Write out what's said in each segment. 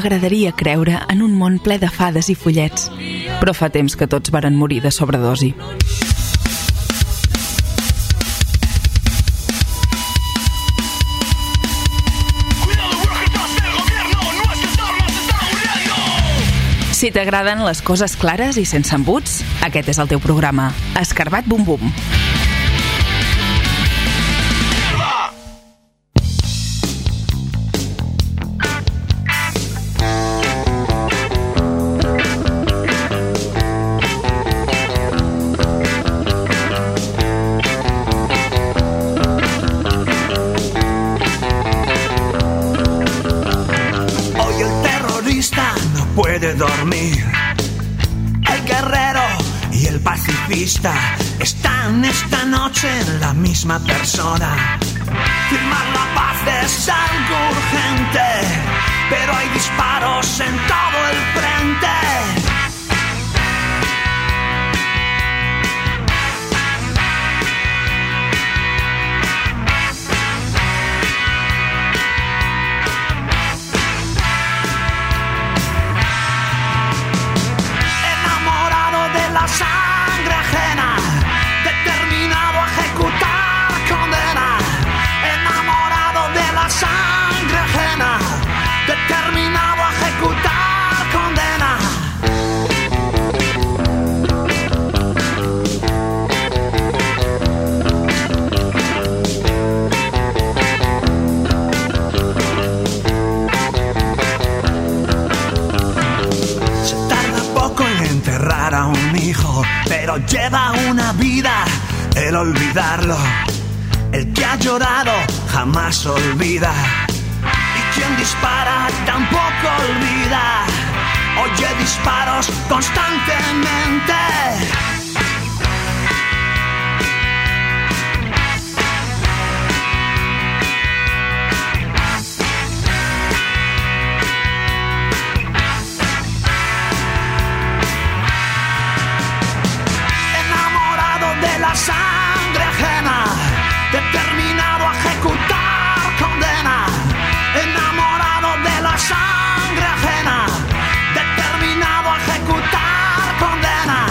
m'agradaria creure en un món ple de fades i follets, però fa temps que tots varen morir de sobredosi. Si t'agraden les coses clares i sense embuts, aquest és el teu programa. Escarbat Bum Bum. Puede dormir. El guerrero y el pacifista están esta noche en la misma persona. Firmar la paz es algo urgente, pero hay disparos en todo el frente. Sangre ajena, determinado a ejecutar condena. Enamorado de la sangre ajena, determinado a ejecutar condena. Se tarda poco en enterrar a un hijo, pero lleva una vida el olvidarlo. El que ha llorado jamás olvida, y quien dispara tampoco olvida. Oye disparos constantemente. La sangre ajena, determinado a ejecutar condena. Enamorado de la sangre ajena, determinado a ejecutar condena.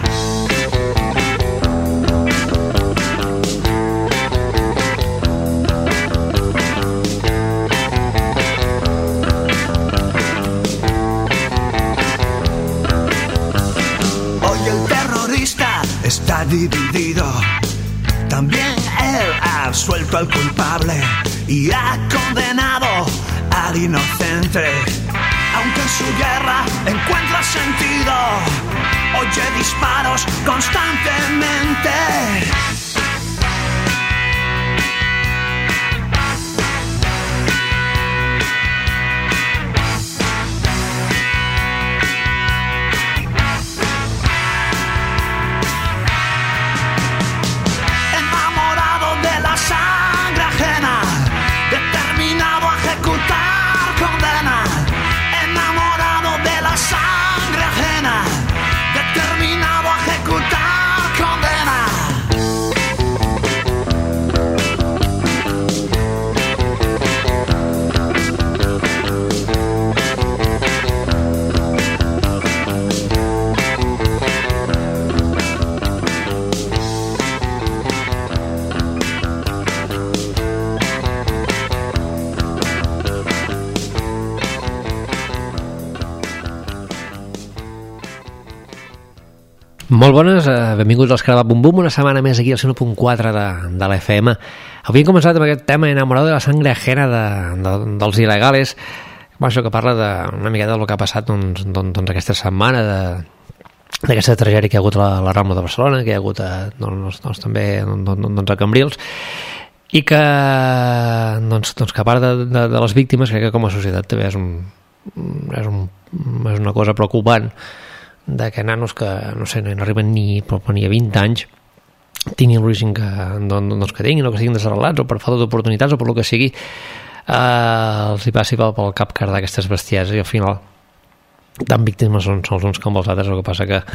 Hoy el terrorista está dividido. También él ha absuelto al culpable y ha condenado al inocente. Aunque en su guerra encuentra sentido, oye disparos constantemente. Sangre ajena, determinado a ejecutar condena. Enamorado de la sangre ajena, determinado a ejecutar condena. Molt bones, benvinguts als Escarbat Bum Bum, una setmana més aquí al 1.4 de l'FM. Avui hem començat amb aquest tema enamorado de la sangre ajena dels il·legales, això que parla una miqueta del que ha passat doncs aquesta setmana, d'aquesta tragèdia que hi ha hagut a la Rambla de Barcelona, que hi ha hagut també a Cambrils, i que a part de les víctimes, crec que com a societat també és una cosa preocupant, de que nanos que, no sé, no arriben ni a 20 anys tinguin l'origen que tinguin, o que siguin desarrelats, o per falta d'oportunitats, o per lo que sigui, els hi passi pel cap cardar aquestes bestieses, i al final tan víctimes són els uns com els altres. El que passa que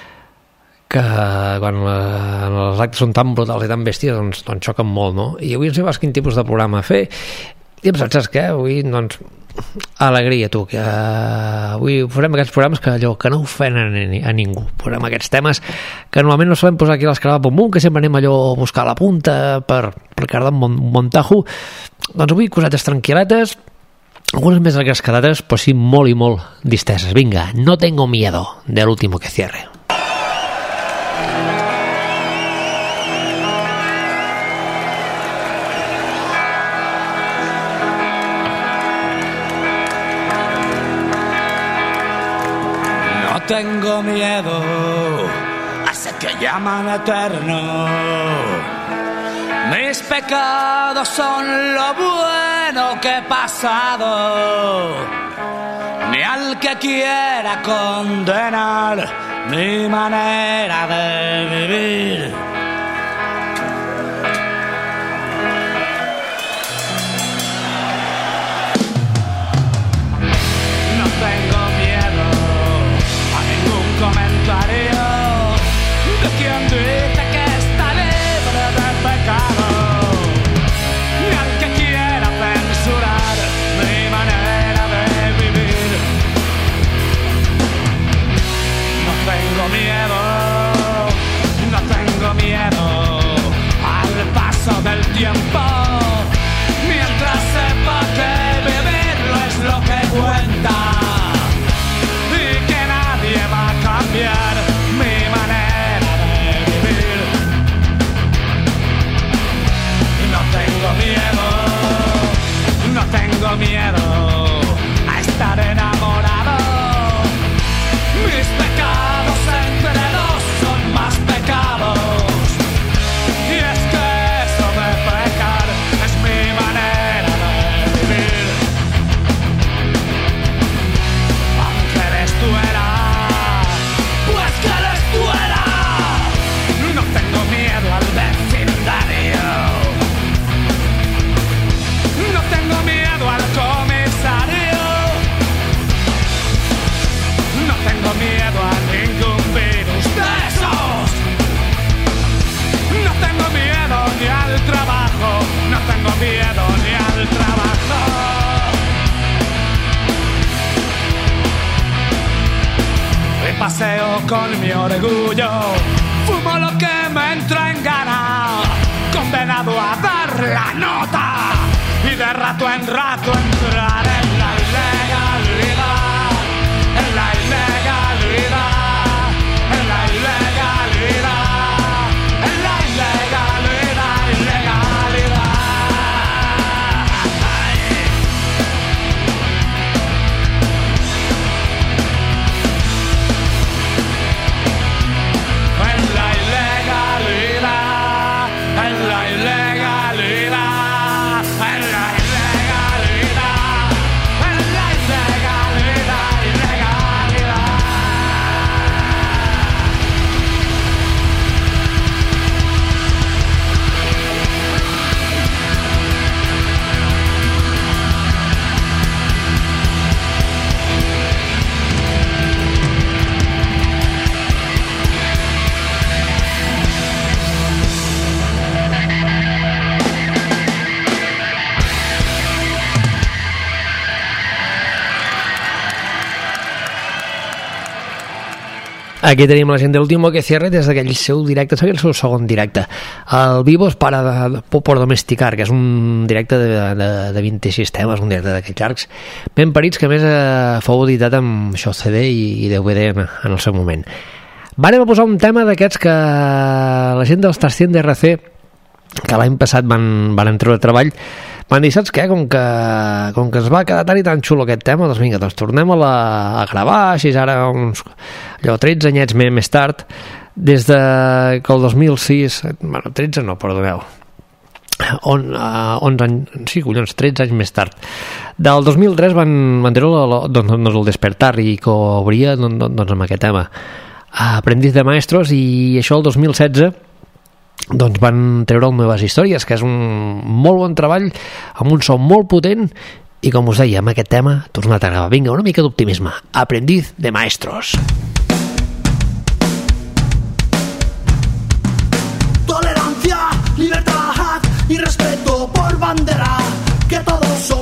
quan els actes són tan brutals i tan bèsties, doncs xoquen molt, no? I avui no sé pas quin tipus de programa fer, I hem pensat, saps què? Avui, doncs, alegria, tu, que avui farem aquests programes que allò que no ofenen a ningú. Posem aquests temes que normalment no solem posar aquí a l'Escarabat Bum Bum, que sempre anem allò a buscar la punta per quedar un bon tajo. Doncs avui cosetes tranquil·letes, algunes més agrescadades, però sí molt i molt disteses. Vinga, No tengo miedo, del último que cierre. No tengo miedo a ese que llaman eterno. Mis pecados son lo bueno que he pasado, ni al que quiera condenar mi manera de vivir. No tengo miedo a ningún comentario de quien dice que está libre de pecado, ni al que quiera censurar mi manera de vivir. No tengo miedo al paso del tiempo, mientras sepa que vivirlo es lo que cuenta y que nadie va a cambiar mi manera de vivir. No tengo miedo a estar enamorado. Mis pecados entre dos son más pecados, y es que eso de pecar es mi manera de vivir. Aunque eres tú pues que eres tú. No tengo miedo al vecindario, no tengo miedo al comisario, no tengo miedo a ningún virus de esos. No tengo miedo ni al trabajo, no tengo miedo ni al trabajo. Y paseo con mi orgullo, fumo lo que me entra en gana, condenado a dar la nota y de rato en rato entrar en la ilegalidad, en la ilegalidad, en la ilegalidad, en la ilegalidad, ilegalidad. En la ilegalidad, en la ilegalidad, en la ilegalidad, en la ilegalidad, ilegalidad. Aquí tenim la gent de l'Último que cierre des d'aquell seu directe, és el seu segon directe, el Vivos para por domesticar, que és un directe de 26 temes, un directe d'aquells llargs ben parits, que a més fou editat amb això, CD i DVD en el seu moment. Vàrem a posar un tema d'aquests que la gent de l'estació d'RC, que l'any passat van treure treball, van dir, saps què? Com que es va quedar tan i tan xulo aquest tema, doncs vinga, doncs tornem a gravar, així ara uns 13 anyets més tard, des de que el 2006, bueno, 13 no, perdoneu, 11 anys, sí, collons, 13 anys més tard. Del 2003 van treure doncs el Despertar, i que obria doncs amb aquest tema, Aprendiz de Maestros, i això el 2016 doncs van treure Nuevas Històries, que és un molt bon treball, amb un so molt potent, i com us deia, amb aquest tema tornat a gravar. Vinga, una mica d'optimisme. Aprendiz de Maestros. Tolerancia, libertad y respeto por bandera, que todos son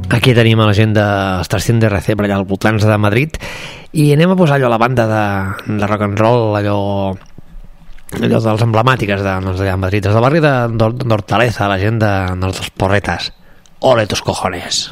Aquí tenim a la gent de Estación de RC per allà als voltants de Madrid i anem a posar allò a la banda de rock and roll, allò de les emblemàtiques d'allà a Madrid, des del barri d'Hortaleza, la gent dels Porretas. Ole tus cojones.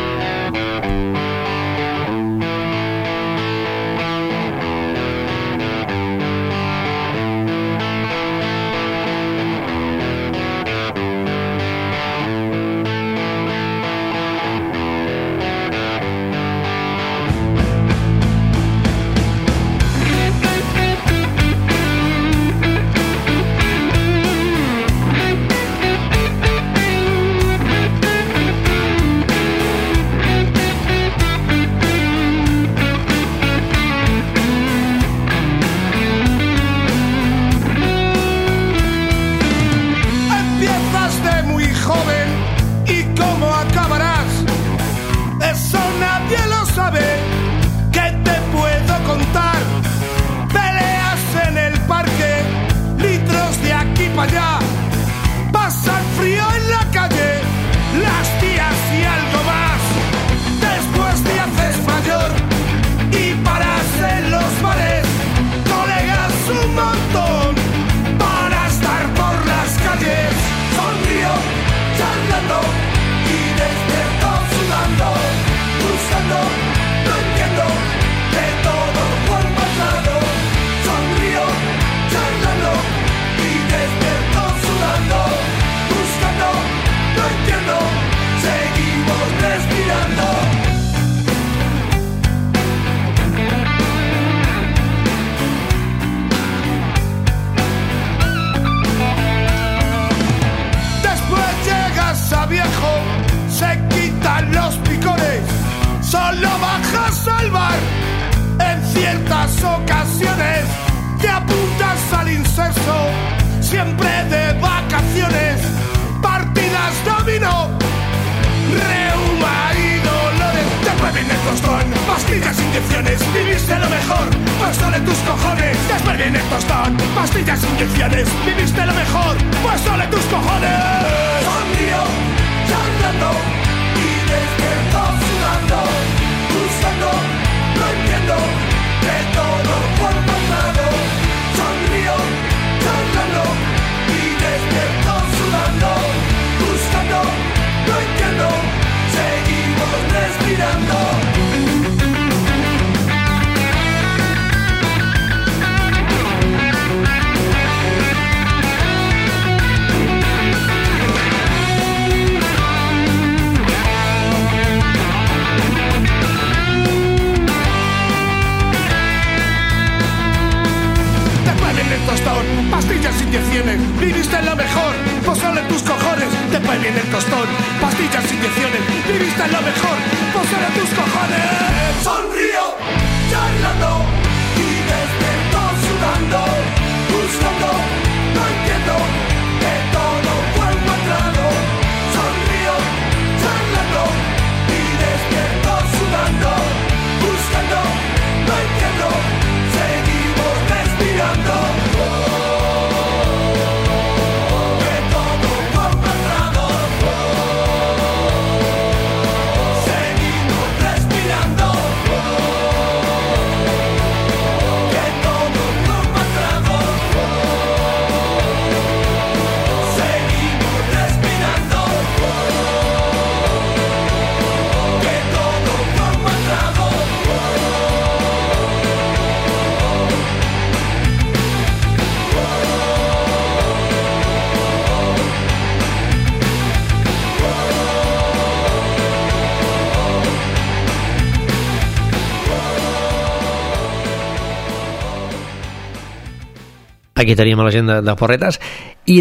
Aquí teníem a la gent de Porretes i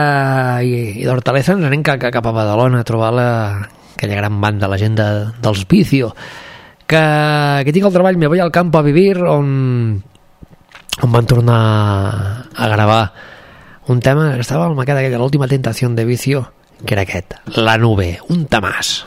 d'Hortaleza ens anem cap a Badalona a trobar aquella gran banda, la gent dels Vicio, que tinc el treball Me voy al campo a vivir, on van tornar a gravar un tema que estava al mercat aquella, l'última tentació de Vicio, que era aquest, La nube, un temàs.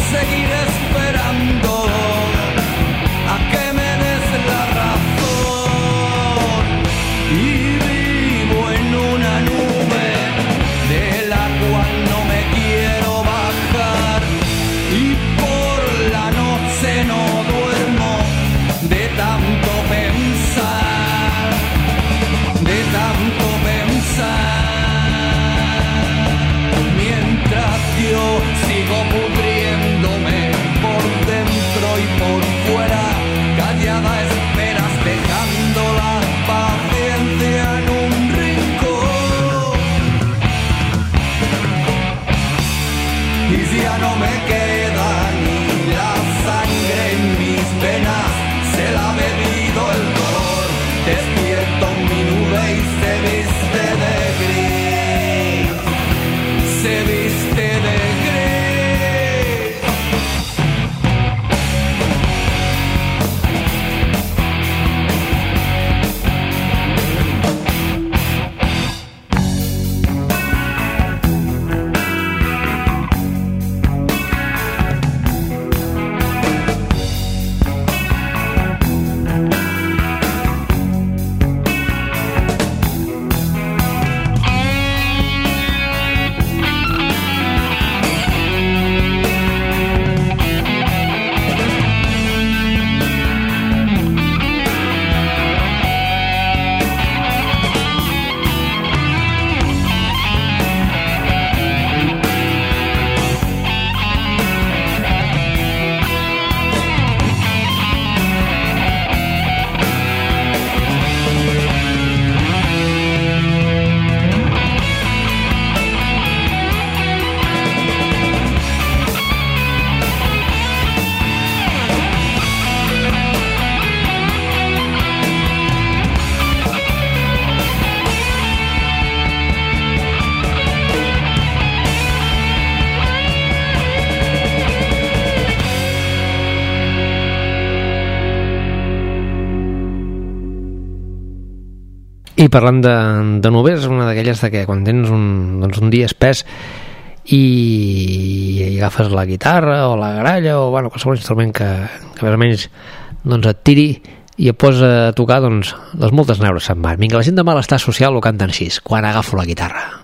seguir esperando a que me des la razón. Y vivo en una nube de la cual no me quiero bajar. Y por la noche no duermo de tanto pensar, de tanto pensar. Mientras yo sigo pudriéndome por dentro y por fuera, callada esperas dejando la paciencia en un rincón. Y ya no me queda ni la sangre en mis venas, se la ha bebido el dolor. Despierto en mi nube y se viste de gris, se viste de gris. I parlant de nubes, una d'aquelles de que quan tens un dia espès i agafes la guitarra o la gralla o qualsevol instrument que més o menys et tiri i et posa a tocar, les moltes neures se'n van. Vinga, la gent de malestar social ho canten així, quan agafo la guitarra.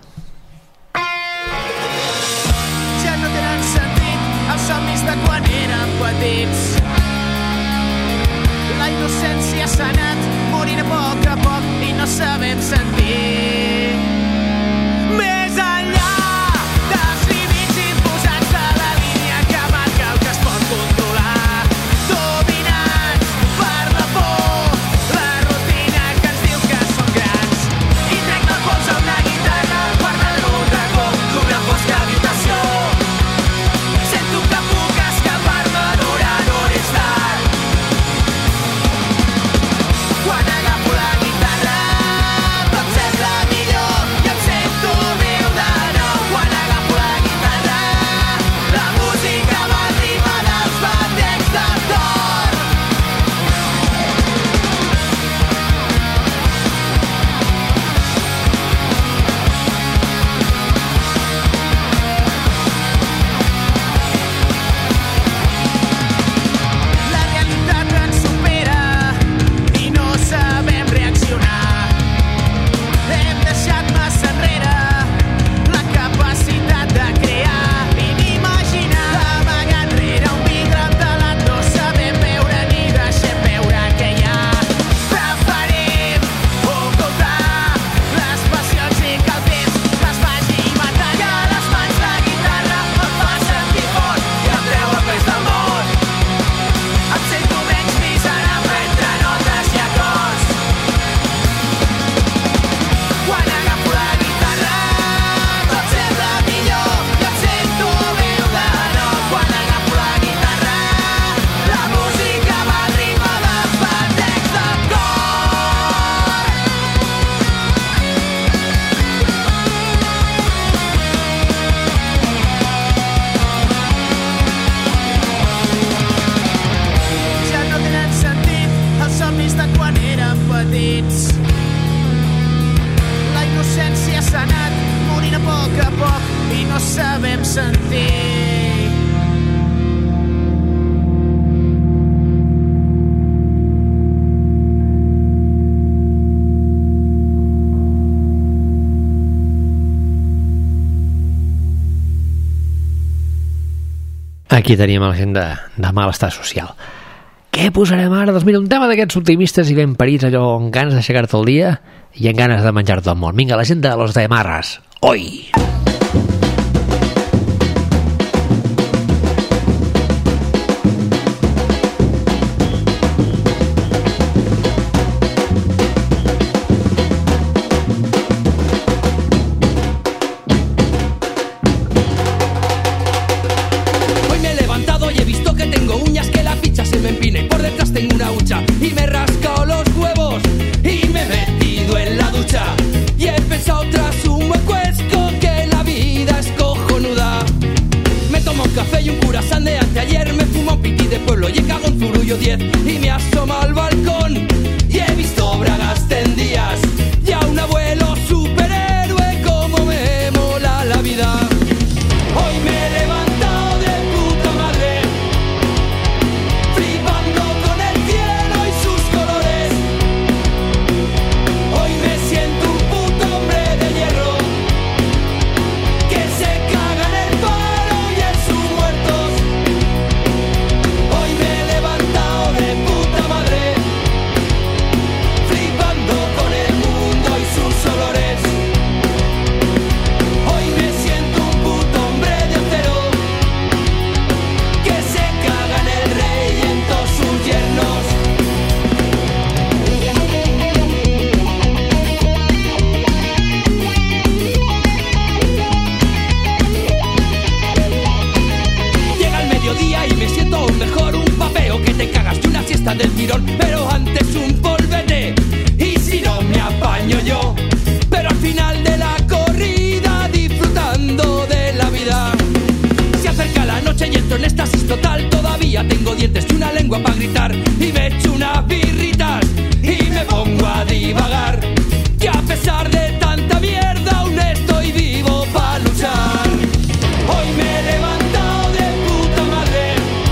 Ja no tenen sentit els somnis de quan érem petits. La innocència s'ha anat morint a poc i no sabem sentir. Més enllà dels límits imposats de la línia que marca el que es pot controlar, dominats per la por, la rutina que ens diu que som grans. I trec del pols a una guitarra guardant un racó d'una fosca habitació. Sento que puc escapar-me durant un instant. Quan agafo la guitarra tot sembla Aquí teníem la gent de malestar social. Què posarem ara? Doncs mira, un tema d'aquests optimistes i ben parits, allò amb ganes d'aixecar-te el dia i amb ganes de menjar-te el món. Vinga, la gent de Los de Marras. Oi! Y me he rascado los huevos y me he metido en la ducha y he pensado tras un buen cuesco que la vida es cojonuda. Me tomo un café y un curasán de anteayer, me fumo un piti de pueblo y he cagado un zurullo 10 y me asoma al balcón y he visto bragas tendidas y a un abuelo superhéroe como me mola la vida. Hoy me he levantado de puta madre, flipando con el cielo y sus colores. Hoy me siento un puto hombre de hierro que se caga en el paro y en sus muertos. Hoy me he levantado de puta madre, flipando con el mundo y sus olores. Hoy me siento un puto hombre de acero que se caga en el rey y en todos sus yernos. Llega el mediodía y me siento aún mejor, un papeo que te cagas y una siesta del tirón, pero antes un polvete y si no me apaño yo, pero al final de la corrida disfrutando de la vida. Se acerca la noche y entro en estasis total, todavía tengo dientes y una lengua para gritar y me echo unas birritas y me pongo a divagar, que a pesar de tanta mierda aún estoy vivo para luchar. Hoy me he levantado de puta madre,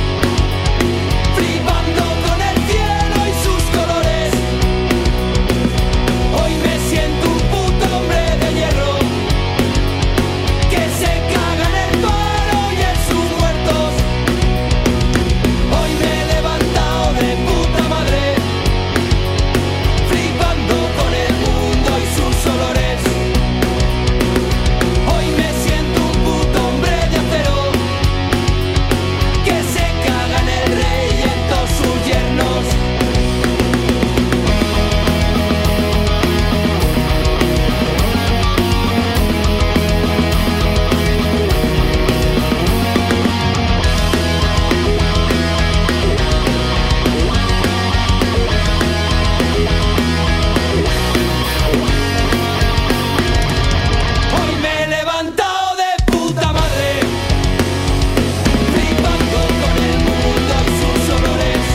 flipando con el cielo y sus colores. Hoy me siento un puto hombre de hierro que se caga en el paro y en sus muertos. Hoy me he levantado de puta madre, flipando con el mundo y sus olores. Hoy me siento un puto hombre de acero que se caga en el rey y en todos sus yernos. Hoy me he levantado de puta madre, flipando con el mundo y sus olores.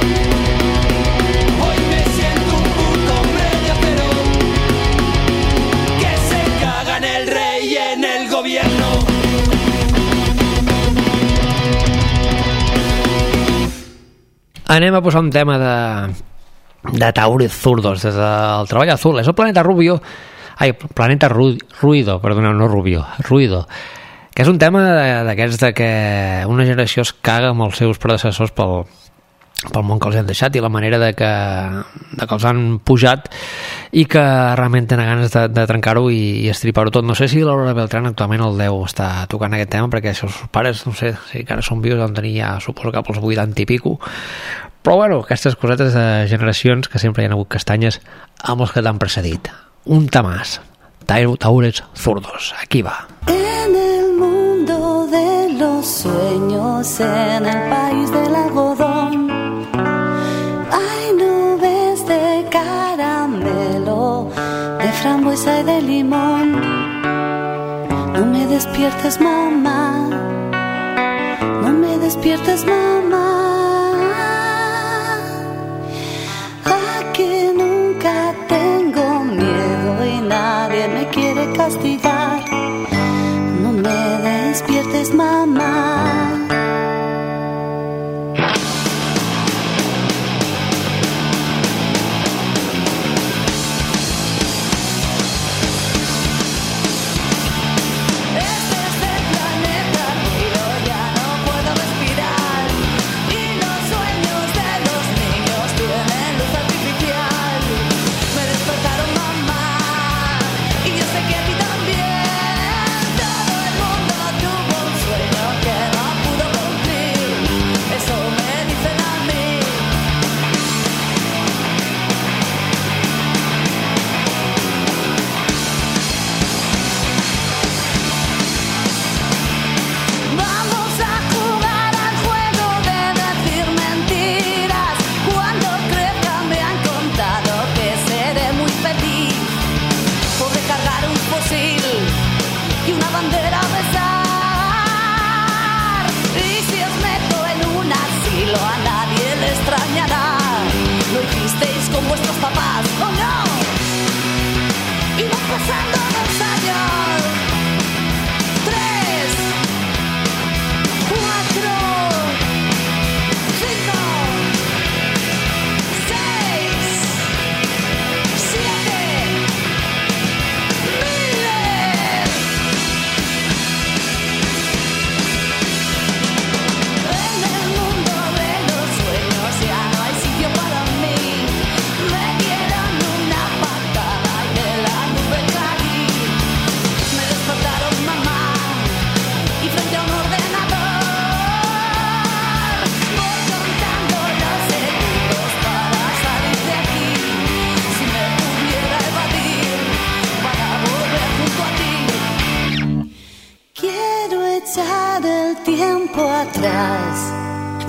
Hoy me siento un puto hombre de acero que se caga en el rey y en el gobierno. Anem a posar un tema de Tauri Zurdos des del Treball Azul. És el Planeta Rubio, Planeta Ruido, perdona, no Rubio, Ruido, que és un tema d'aquests de que una generació es caga amb els seus predecessors pel món que els han deixat i la manera de que els han pujat i que realment tenen ganes de trencar-ho i estripar-ho tot. No sé si l'Aurora Beltrán actualment el deu estar tocant aquest tema, perquè els seus pares, no sé, si encara són vius, han tenir ja, suposo que pels 80 i pico. Però bueno, aquestes cosetes de generacions que sempre hi ha hagut castanyes amb els que t'han precedit. Un tamàs, Taures Zurdos, aquí va. En el mundo de los sueños, en el país del algodón, hay nubes de caramelo, de frambuesa y de limón. No me despiertes, mamá, no me despiertes, mamá. Aquí nunca tengo miedo y nadie me quiere castigar. No me despiertes, mamá. Este es el planeta ruido, ya no puedo respirar.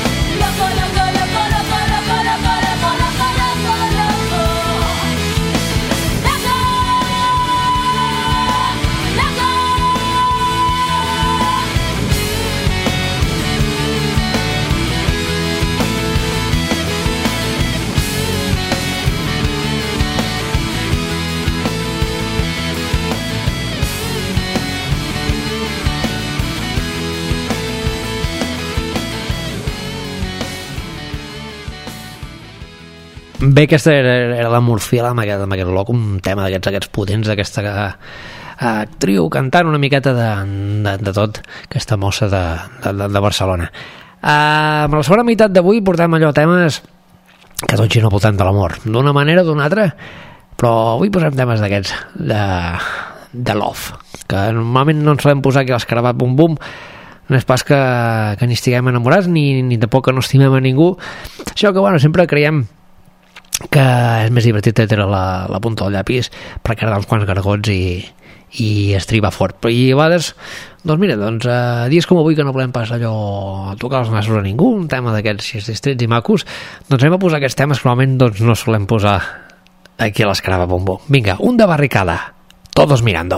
Bé, aquesta era la Murciela amb aquest loc, un tema d'aquests potents, d'aquesta actriu cantant una miqueta de tot, aquesta mossa de Barcelona. Amb la segona meitat d'avui portem allò temes que tots giren al voltant de l'amor, d'una manera o d'una altra. però avui posem temes d'aquests de love, que normalment no ens solem posar aquí a l'Escarabat Bum Bum. No és pas que ni estiguem enamorats ni tampoc que no estimem a ningú, això que bueno, sempre creiem que és més divertit treure la punta del llapis per quedar uns quants gargots i estribar fort. I a vegades, doncs mira, dies com avui que no volem pas allò tocar els nassos a ningú, un tema d'aquests així distrets i macos, doncs anem a posar aquests temes que normalment doncs, no solem posar aquí a l'Escarabat Bum Bum. Vinga, un de Barricada, Todos Mirando.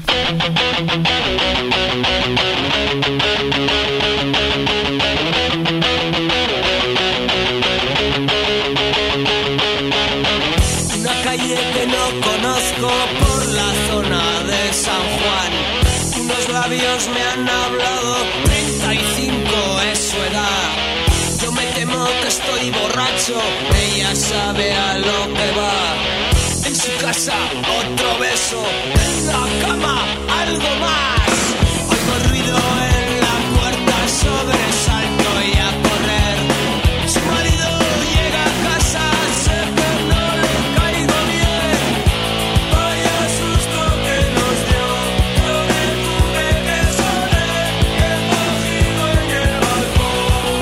Por la zona de San Juan, unos labios me han hablado, 35 es su edad. Yo me temo que estoy borracho, ella sabe a lo que va. En su casa otro beso, en la cama algo más. Oigo ruido en la puerta, sobresalto y a correr. Su marido llega a casa, sé que no le caigo bien. Vaya susto que nos dio, yo me tuve que esconder, encogido en el balcón.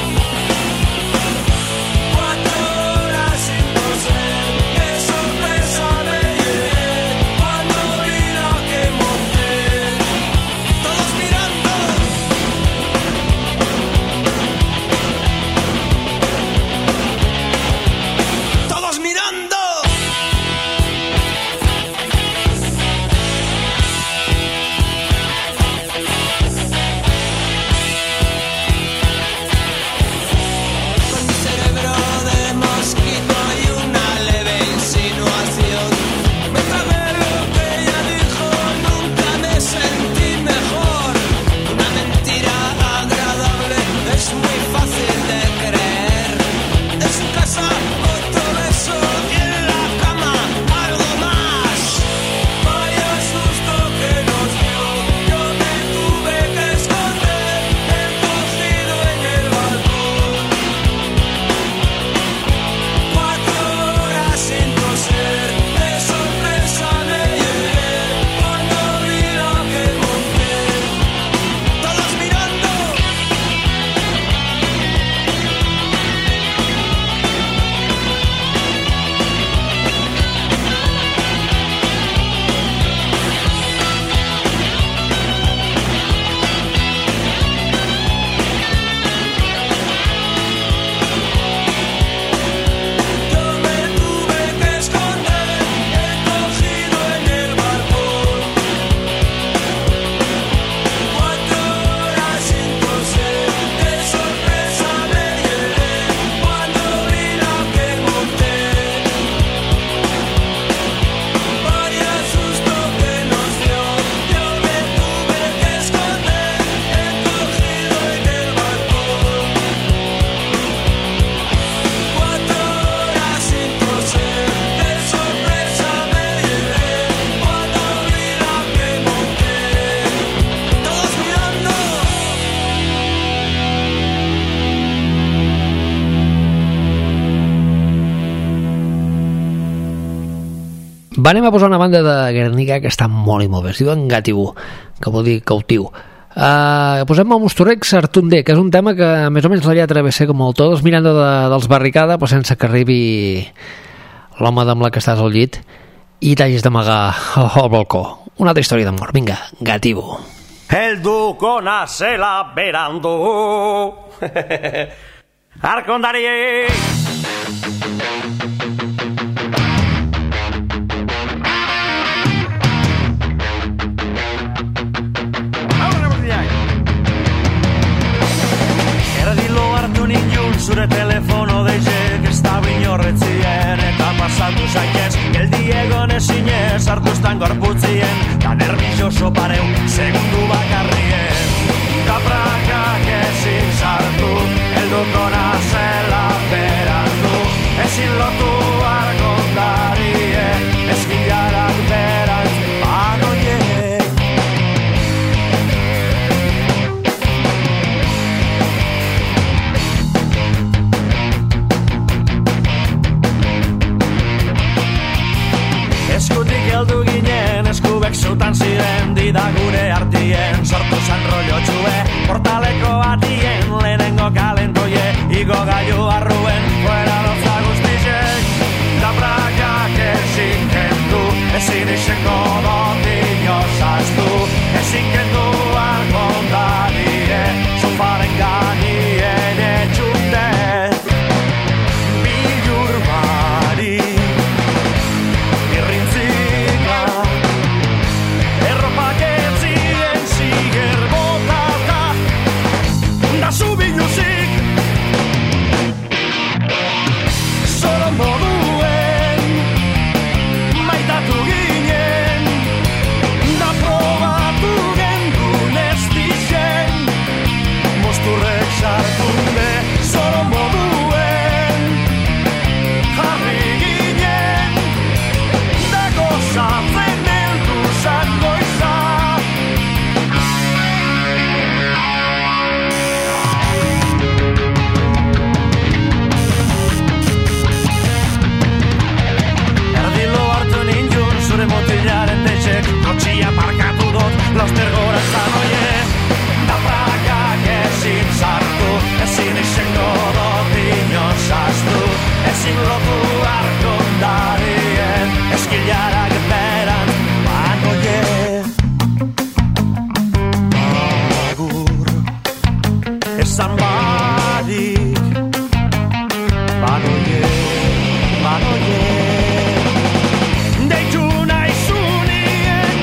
4 horas sin coser, qué sorpresa me llevé cuando vi la que monté. Todos mirando. Todos mirando. Con mi cerebro de mosquito y una leve insinuación, me tragué lo que ella dijo, nunca me sentí mejor. Una mentira agradable es muy fácil de creer. En su casa otro beso y en la cama algo más. Vaya susto que nos dio, yo me tuve que esconder, encogido en el balcón. 4 horas sin coser, de sorpresa me llevé cuando vi lo que monté. Todos mirando. Yo me tuve que esconder, encogido en el balcón. 4 horas sin coser, de sorpresa me llevé cuando vi la que monté. Vaya susto que nos dio, yo me tuve que esconder, encogido en el balcón. 4 horas sin coser, de sorpresa me llevé cuando vi la que monté. Todos mirando. Va, anem a posar una banda de Guernica que està molt i molt bé, es diu Engatibú, que vol dir cautiu. Posem el Mostorex Artundé, que és un tema que més o menys la lletra ve ser com el Todos Mirando dels Barricada, però sense que arribi l'home amb la que estàs al llit i t'hagis d'amagar al balcó. Una altra història d'amor, vinga, Gatibú. Helduko nazela berandu Arkondari Erdilo hartu nintzun zure telefono deizek ez da binorretzien eta pasatu zaitez geldi egon ezinez hartuztan gorputzien da nervioso pareu segundu bakarrien kaprakak ezin sartu helduko nazela berandu ezin lotu argondarie ezkilarak berantz banoiek da gure artien sortu zan rollo txue, portaleko batien lehenengo kalentoie, igo gailu arruen fuera loza guztizek, da prakak ezin kendu, ezin izango dotino zaztu, ezin kendu arkondarie, sofaren ganien etxute, bilur bari, irrintzika, erropak etzien ziger botata, da zu biluzik, solo moduen, maitatu ginen, da probatu gendun ez dizen, mosturrek sartu be, solo moduen, jarri ginen, da gozatzen eldu zangoiza. Erdilo hartu nintzun zure motilaren tetxek, kotxia parkatu dut, lauster gora zanoie, da prakak ezin sartu, ezin izango dut inozaztu, ezin lotu arkondarien, eskilarak beran banoie. Agur, esan badik, banoie, banoie. Deitu naizunien,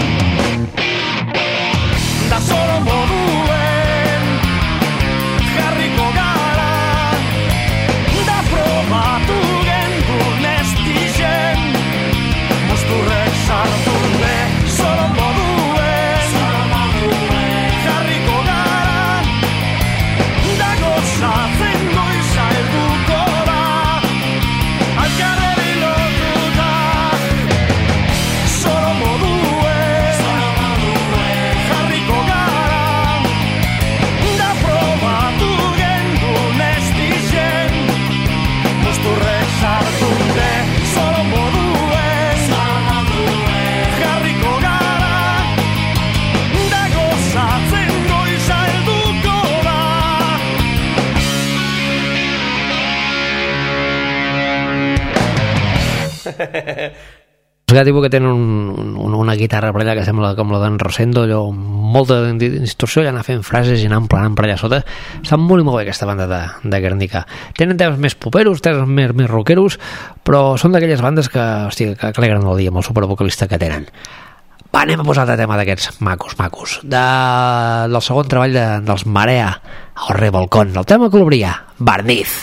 da solo moduen, jarriko gara, da probatu gendun ez dizen, mosturrek sartu be, solo moduen, jarriko gara, da gozatzen goiza helduko da, alkarreri lotuta, solo moduen, jarriko gara, da probatu gendun ez dizen, mosturrek sartu be, solo moduen, jarriko gara, da gozatzen goiza helduko da. Música tipus que tenen una guitarra per allà que sembla com la d'en Rosendo, allò, molta distorsió, i anar fent frases i anar emplenant per allà sota. Està molt i molt bé aquesta banda de Guernica. Tenen temes més poperos, temes més rockeros, però són d'aquelles bandes que, hòstia, que alegren el dia amb el supervocalista que tenen. Va, anem a posar de tema d'aquests macos. Del segon treball dels Marea, el Revolcón. El tema que l'obria, Barniz.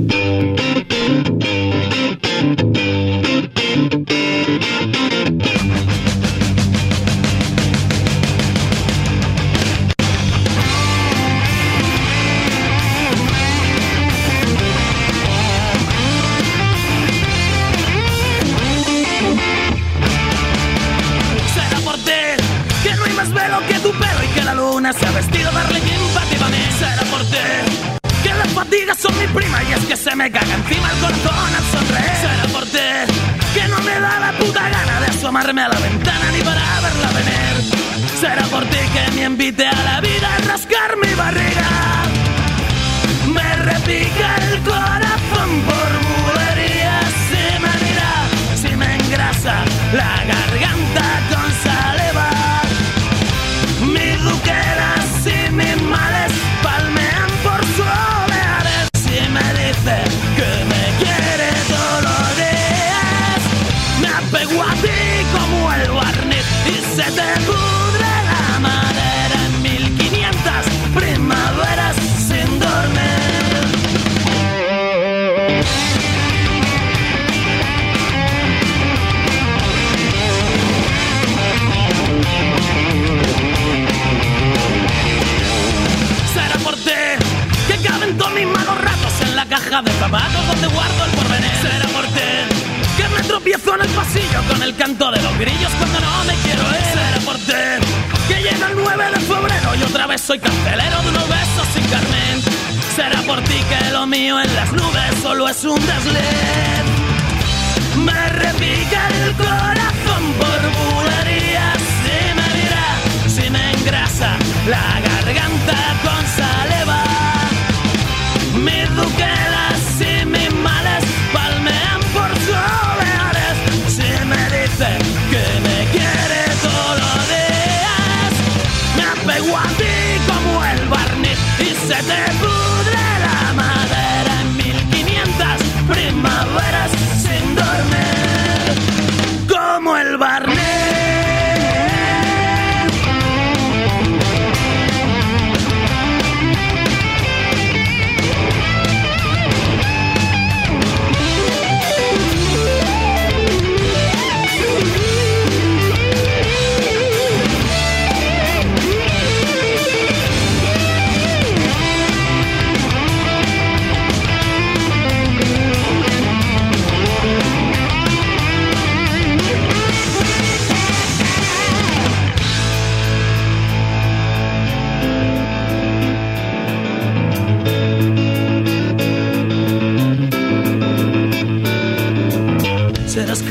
Será por ti que no hay más velo que tu pelo y que la luna se ha vestido de arlequín para ti, para mí. Será por ti que las fatigas son mi prima y es que se me caga encima el corazón al sonreír. Será por ti que no me da la puta gana de asomarme a la ventana ni para verla venir. Será por ti que me invite a la vida a rascar mi barriga. Me repica el corazón por bulerías. Si me mira, si me engrasa la garganta con saliva. Mis duqueras y mis males palmean por soleares. Si me dice que me quiere todos los días, me apego a ti como el barniz y se te pudre la madera en 1500 primaveras sin dormir. Será por ti que caben todos mis malos ratos en la caja de zapatos donde guardo el porvenir. Será por ti que me tropiezo en el pasillo con el canto de los grillos cuando no me quiero ir. Será por ti que llega el 9 de febrero y otra vez soy carcelero de unos besos sin carmen. Será por ti que lo mío en las nubes solo es un desliz. Me repica el corazón por bulerías. Si me mira,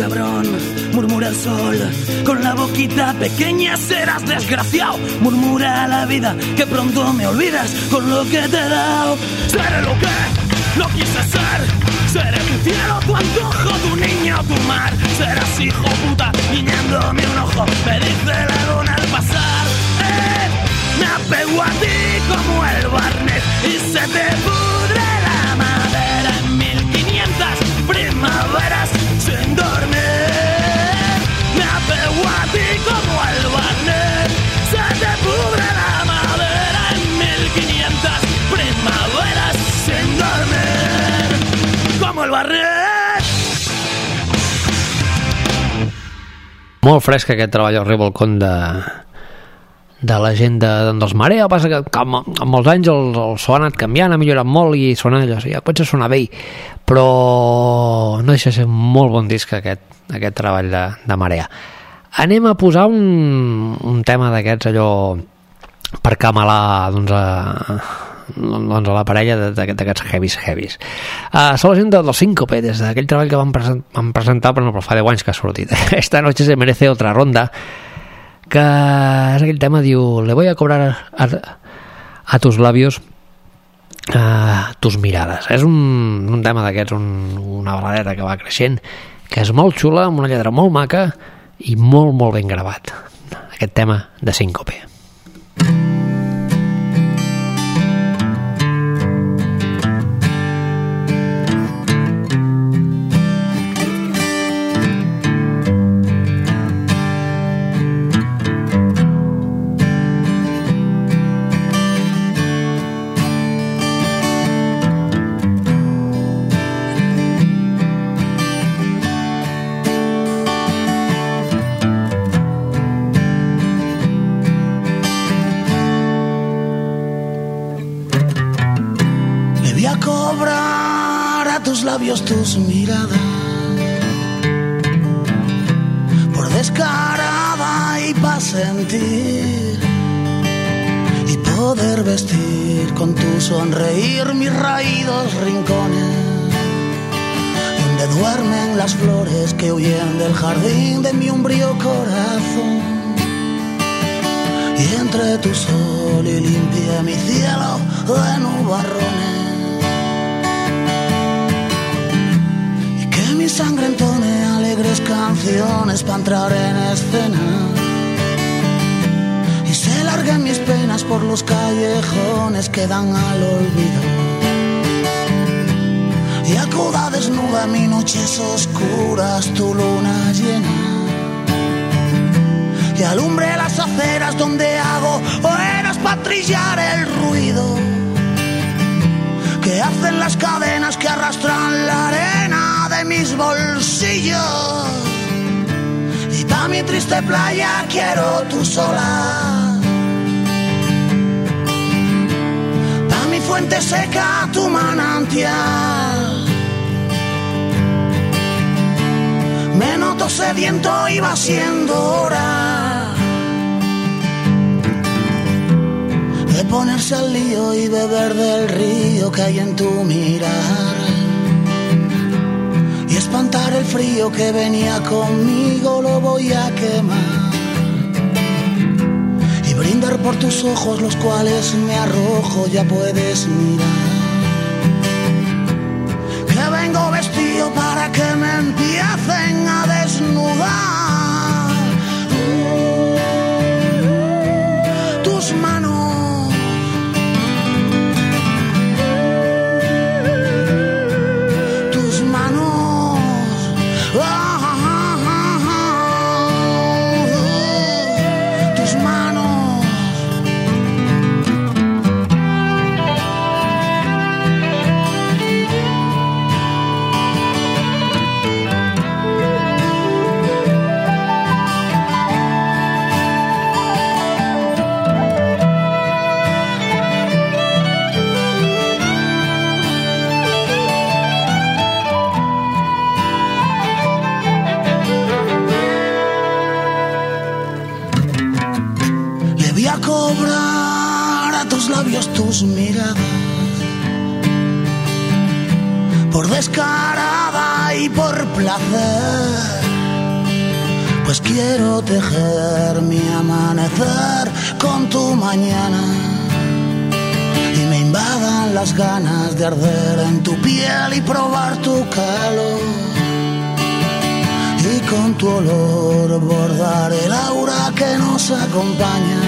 cabrón, murmura el sol. Con la boquita pequeña serás desgraciado. Murmura la vida que pronto me olvidas con lo que te he dado. Seré lo que no quise ser. Seré tu cielo, tu antojo, tu niño, tu mar. Serás hijo puta, guiñándome un ojo. Me dice la luna al pasar. Me apego a ti como el barnet y se te pudre la madera en 1500 primaveras sin dormir. Me apego a ti como el barnet, se te pudre la madera en 1500 primaveras sin dormir. Como el barnet. Molt fresc aquest treball al Revolcón de la gent dels Marea. Passa que amb molts anys el so ha anat canviant, ha millorat molt i sona allò, ja potser sona bé, però no deixa de ser un molt bon disc aquest treball de Marea. Anem a posar un tema d'aquests allò per camelar doncs a la parella d'aquests heavies. Són la gent del Síncope, des d'aquell treball que vam presentar però fa 10 anys que ha sortit. Esta noche se merece otra ronda, que és aquell tema, diu: le voy a cobrar a tus labios tus mirades. És un tema d'aquests, una baladeta que va creixent, que és molt xula, amb una lletra molt maca i molt, molt ben gravat. Aquest tema de Síncope. Labios tus miradas por descarada y pa' sentir y poder vestir con tu sonreír mis raídos rincones donde duermen las flores que huyen del jardín de mi umbrío corazón y entre tu sol y limpia mi cielo de nubarrones. Mi sangre entone alegres canciones para entrar en escena y se larguen mis penas por los callejones que dan al olvido y acuda desnuda mi noches oscuras tu luna llena y alumbre las aceras donde hago horas para trillar el ruido que hacen las cadenas que arrastran la arena de mis bolsillos y pa' mi triste playa quiero tu sola, pa' mi fuente seca tu manantial. Me noto sediento y va siendo hora de ponerse al lío y beber del río que hay en tu mirar y espantar el frío que venía conmigo lo voy a quemar y brindar por tus ojos los cuales me arrojo, ya puedes mirar que vengo vestido para que me empiecen a desnudar tus manos. Tus miradas por descarada y por placer pues quiero tejer mi amanecer con tu mañana y me invadan las ganas de arder en tu piel y probar tu calor y con tu olor bordar el aura que nos acompaña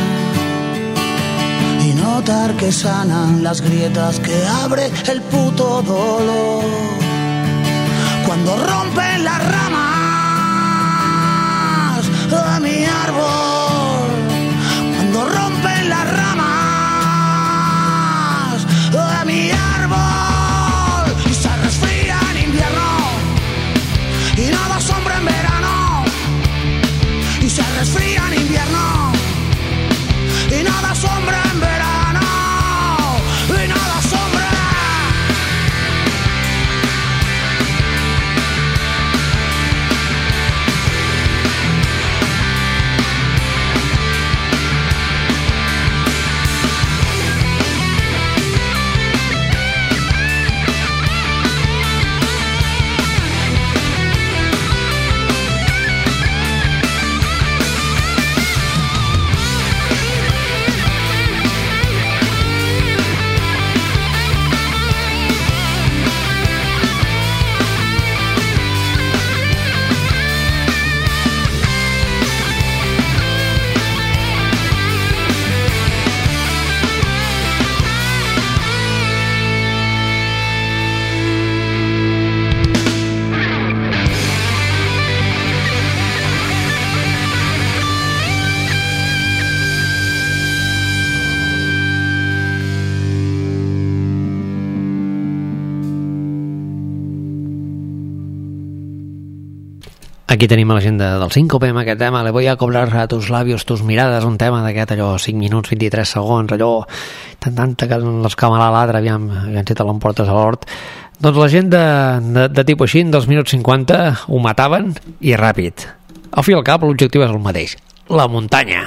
y notar que sanan las grietas que abre el puto dolor cuando rompen las ramas de mi árbol, cuando rompen las ramas de mi árbol y se resfría en invierno y nada sombra en verano y se resfría en invierno y nada sombra en verano y nada sombra. Aquí tenim a la gent del Síncope amb aquest tema, le voy a cobrar a tus labios tus miradas, un tema d'aquest allò 5 minuts 23 segons, allò tant que l'escamar l'altre, aviam si te l'emportes a l'hort. Doncs la gent de tipus així, dels minuts 50, ho mataven i ràpid. Al fi i al cap l'objectiu és el mateix, la muntanya.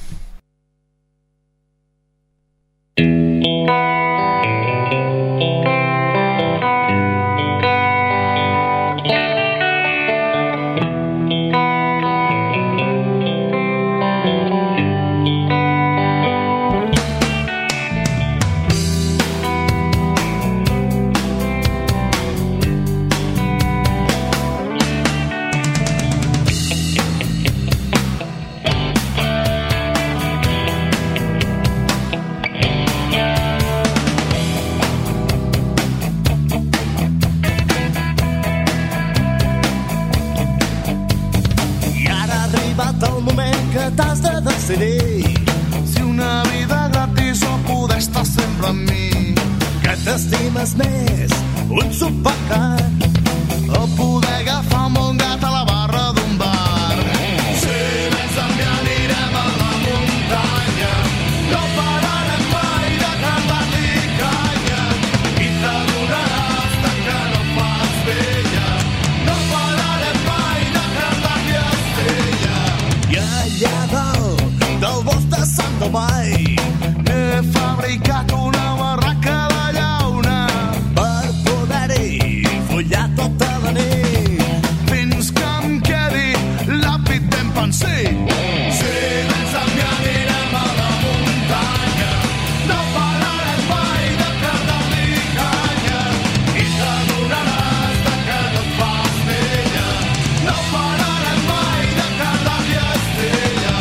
Si una vida gratis o poder estar sempre amb mi, que t'estimes més un supercat o poder agafar un bon gat a la barra d'un bar. Si vens amb mi anirem a la muntanya, no pararem mai de cantar-li canya i t'adonaràs que no fas vella, no pararem mai de cantar-li estella. I allà dalt del bosc de Sant Domai he fabricat una barraca de llauna per poder-hi follar tota la nit fins que em quedi l'àpid ben pensit. Si vens amb mi anirem a la muntanya, no pararem mai de cantar-li canya i t'adonaràs que no et fas vella, no pararem mai de cantar-li estella.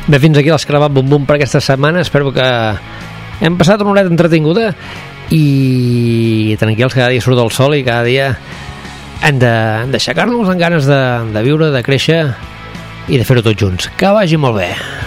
Bé, fins aquí l'Escarabat Bum Bum per aquesta setmana. Espero que hem passat una horeta entretinguda i tranquils, cada dia surt el sol i cada dia hem d'aixecar-nos amb ganes de viure, de créixer i de fer-ho tots junts. Que vagi molt bé.